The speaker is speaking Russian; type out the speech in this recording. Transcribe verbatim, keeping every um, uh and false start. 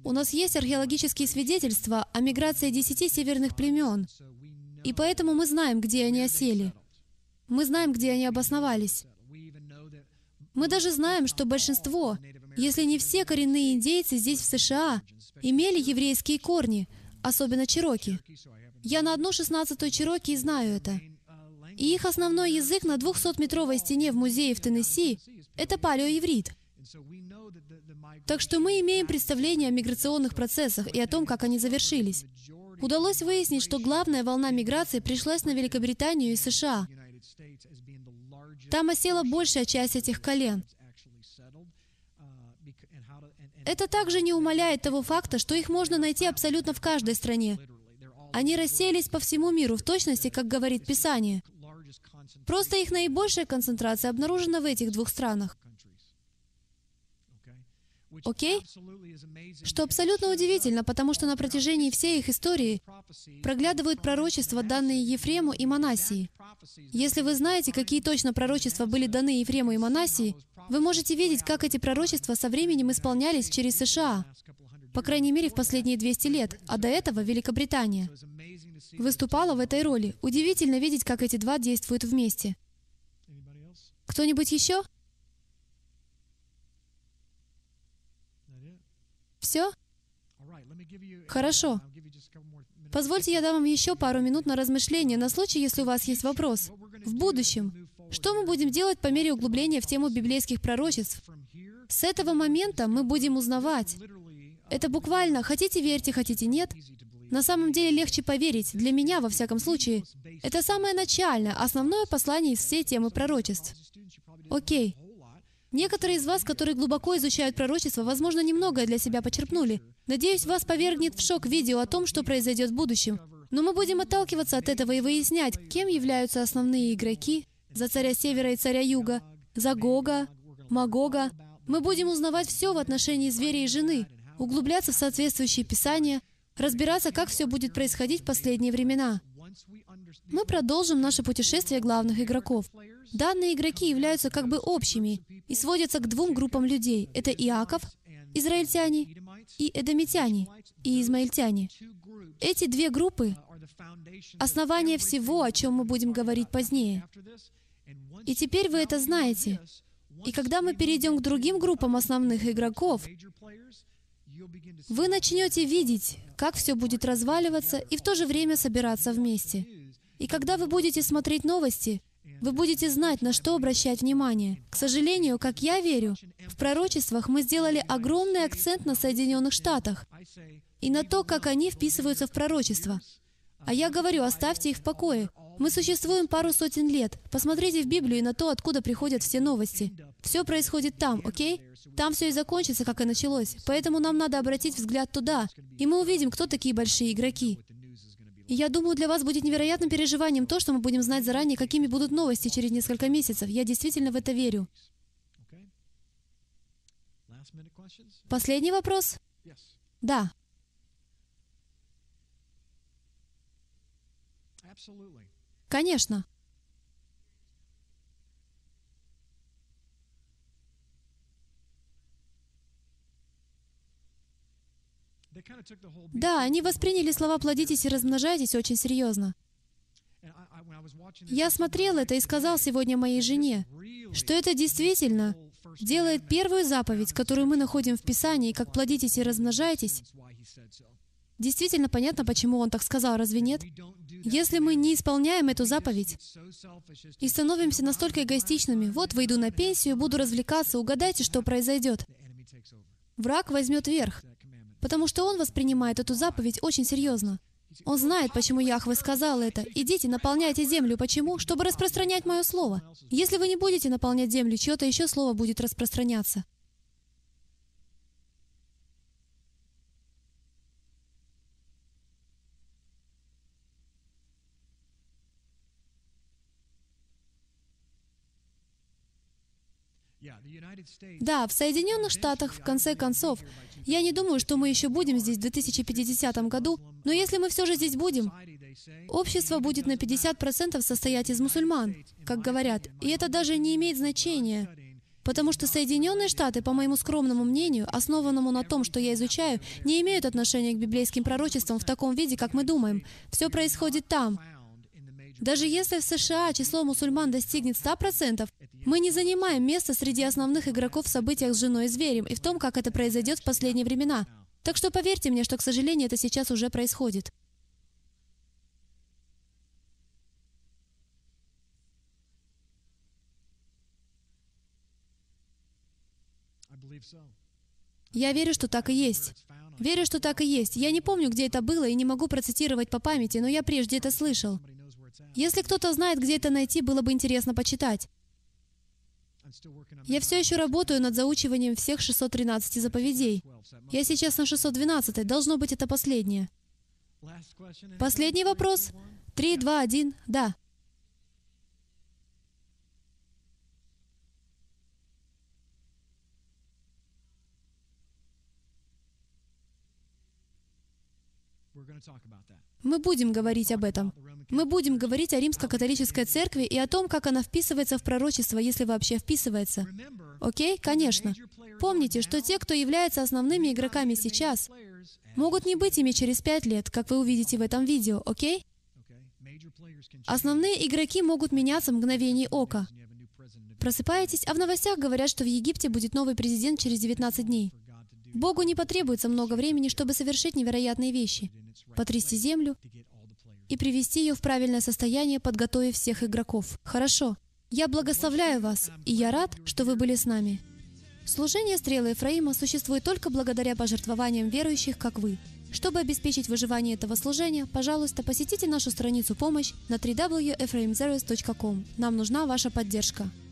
У нас есть археологические свидетельства о миграции десяти северных племен, и поэтому мы знаем, где они осели. Мы знаем, где они обосновались. Мы даже знаем, что большинство, если не все коренные индейцы здесь, в США, имели еврейские корни, особенно чероки. Я на одну шестнадцатую чероки знаю это. И их основной язык на двухсотметровой стене в музее в Теннесси — это палеоеврит. Так что мы имеем представление о миграционных процессах и о том, как они завершились. Удалось выяснить, что главная волна миграции пришлась на Великобританию и США. Там осела большая часть этих колен. Это также не умаляет того факта, что их можно найти абсолютно в каждой стране. Они рассеялись по всему миру, в точности, как говорит Писание. Просто их наибольшая концентрация обнаружена в этих двух странах. Окей? Что абсолютно удивительно, потому что на протяжении всей их истории проглядывают пророчества, данные Ефрему и Манассии. Если вы знаете, какие точно пророчества были даны Ефрему и Манассии, вы можете видеть, как эти пророчества со временем исполнялись через США, по крайней мере, в последние двести лет, а до этого Великобритания выступала в этой роли. Удивительно видеть, как эти два действуют вместе. Кто-нибудь еще? Все? Хорошо. Позвольте, я дам вам еще пару минут на размышление, на случай, если у вас есть вопрос. В будущем, что мы будем делать по мере углубления в тему библейских пророчеств? С этого момента мы будем узнавать. Это буквально, хотите верьте, хотите нет. На самом деле легче поверить, для меня, во всяком случае. Это самое начальное, основное послание из всей темы пророчеств. Окей. Некоторые из вас, которые глубоко изучают пророчество, возможно, немногое для себя почерпнули. Надеюсь, вас повергнет в шок видео о том, что произойдет в будущем. Но мы будем отталкиваться от этого и выяснять, кем являются основные игроки за царя Севера и царя Юга, за Гога, Магога. Мы будем узнавать все в отношении зверя и жены, углубляться в соответствующие писания, разбираться, как все будет происходить в последние времена. Мы продолжим наше путешествие главных игроков. Данные игроки являются как бы общими и сводятся к двум группам людей. Это Иаков, израильтяне, и эдомитяне, и измаильтяне. Эти две группы — основание всего, о чем мы будем говорить позднее. И теперь вы это знаете. И когда мы перейдем к другим группам основных игроков, вы начнете видеть, как все будет разваливаться и в то же время собираться вместе. И когда вы будете смотреть новости, вы будете знать, на что обращать внимание. К сожалению, как я верю, в пророчествах мы сделали огромный акцент на Соединенных Штатах и на то, как они вписываются в пророчество. А я говорю, оставьте их в покое. Мы существуем пару сотен лет. Посмотрите в Библию и на то, откуда приходят все новости. Все происходит там, окей? Там все и закончится, как и началось. Поэтому нам надо обратить взгляд туда, и мы увидим, кто такие большие игроки. И я думаю, для вас будет невероятным переживанием то, что мы будем знать заранее, какими будут новости через несколько месяцев. Я действительно в это верю. Последний вопрос? Да. Конечно. Да, они восприняли слова «плодитесь и размножайтесь» очень серьезно. Я смотрел это и сказал сегодня моей жене, что это действительно делает первую заповедь, которую мы находим в Писании, как «плодитесь и размножайтесь». Действительно понятно, почему он так сказал, разве нет? Если мы не исполняем эту заповедь и становимся настолько эгоистичными, вот выйду на пенсию, буду развлекаться, угадайте, что произойдет. Враг возьмет верх, потому что он воспринимает эту заповедь очень серьезно. Он знает, почему Яхве сказал это. «Идите, наполняйте землю». Почему? Чтобы распространять Мое Слово. Если вы не будете наполнять землю, чье-то еще Слово будет распространяться. Да, в Соединенных Штатах, в конце концов, я не думаю, что мы еще будем здесь в две тысячи пятидесятом году, но если мы все же здесь будем, общество будет на пятьдесят процентов состоять из мусульман, как говорят, и это даже не имеет значения, Потому что Соединенные Штаты, по моему скромному мнению, основанному на том, что я изучаю, не имеют отношения к библейским пророчествам в таком виде, как мы думаем. Все происходит там. Даже если в США число мусульман достигнет ста процентов, мы не занимаем место среди основных игроков в событиях с женой и зверем и в том, как это произойдет в последние времена. Так что поверьте мне, что, к сожалению, это сейчас уже происходит. Я верю, что так и есть. Верю, что так и есть. Я не помню, где это было, и не могу процитировать по памяти, но я прежде это слышал. Если кто-то знает, где это найти, было бы интересно почитать. Я все еще работаю над заучиванием всех шестисот тринадцати заповедей. Я сейчас на шестьсот двенадцатой, должно быть, это последнее. Последний вопрос? Три, два, один, да. Мы будем говорить об этом. Мы будем говорить о Римско-католической церкви и о том, как она вписывается в пророчество, если вообще вписывается. Окей? Конечно. Помните, что те, кто являются основными игроками сейчас, могут не быть ими через пять лет, как вы увидите в этом видео, окей? Основные игроки могут меняться в мгновение ока. Просыпаетесь, а в новостях говорят, что в Египте будет новый президент через девятнадцать дней. Богу не потребуется много времени, чтобы совершить невероятные вещи. Потрясти землю и привести ее в правильное состояние, подготовив всех игроков. Хорошо. Я благословляю вас, и я рад, что вы были с нами. Служение Стрелы Ефраима существует только благодаря пожертвованиям верующих, как вы. Чтобы обеспечить выживание этого служения, пожалуйста, посетите нашу страницу «Помощь» на дабл ю дабл ю дабл ю точка эфраимзерес точка ком. Нам нужна ваша поддержка.